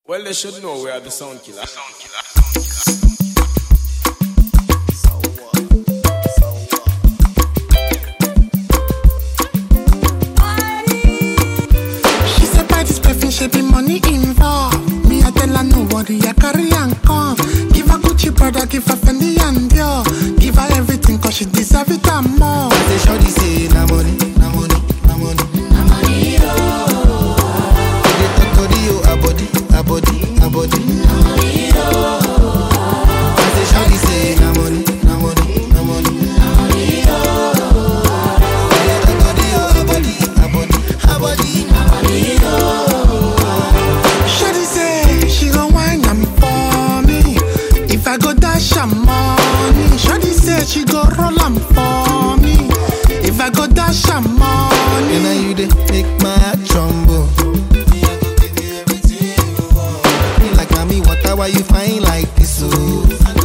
Well, they should know we are the sound killer. She said by this perfume, she be money involved. Me, I tell her no worry, I carry and come. Give her Gucci brother, give her Fendi and Dior. Give her everything cause she deserve it and more. I say shorty say na money, na money, na money, na money, oh. They talk to the a body, a body, a body, na money, oh. I say shorty say na money, na money, na money, na money, oh. They talk to the a body, a body, a body, na money, oh. Shawty say she gon' wine am for me. If I go dash her money, Shawty say she go roll am for me. If I go dash her money, and now you dey make my heart tremble. Me like mommy, water, why you fine like this? Oh.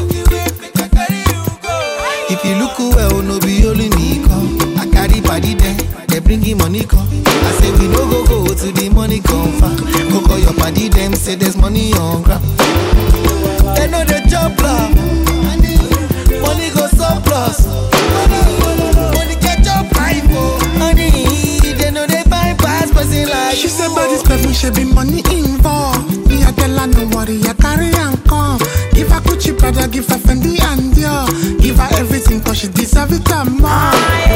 If you look well, no be only me come. I carry body there, they bringing money come. I say we no go to the money come far. Go call your party them, say there's money on ground. They know the job plan. Money go surplus. Money catch up hype, honey. They know they bypass person like she said by this perfume, she be money involved. Me, I tell her no worry, I carry and come. Give her Gucci brother, give her Fendi and Dior. Give her everything cause she deserve it and more.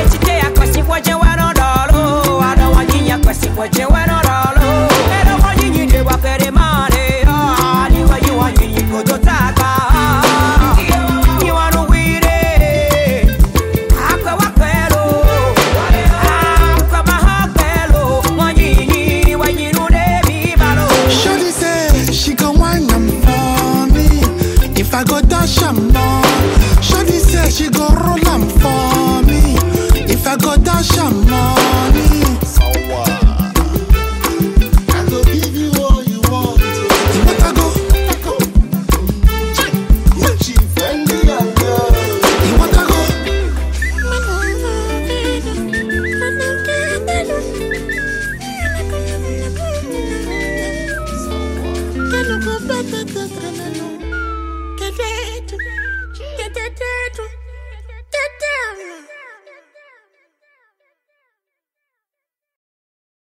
Shawty say she gon' wine am for me. If I go dash her money, Shawty say she go roll am for me. If I go dash her money, I go give you all you want. you want to go? Gucci, Fendi, and Dior. You want to go? Que no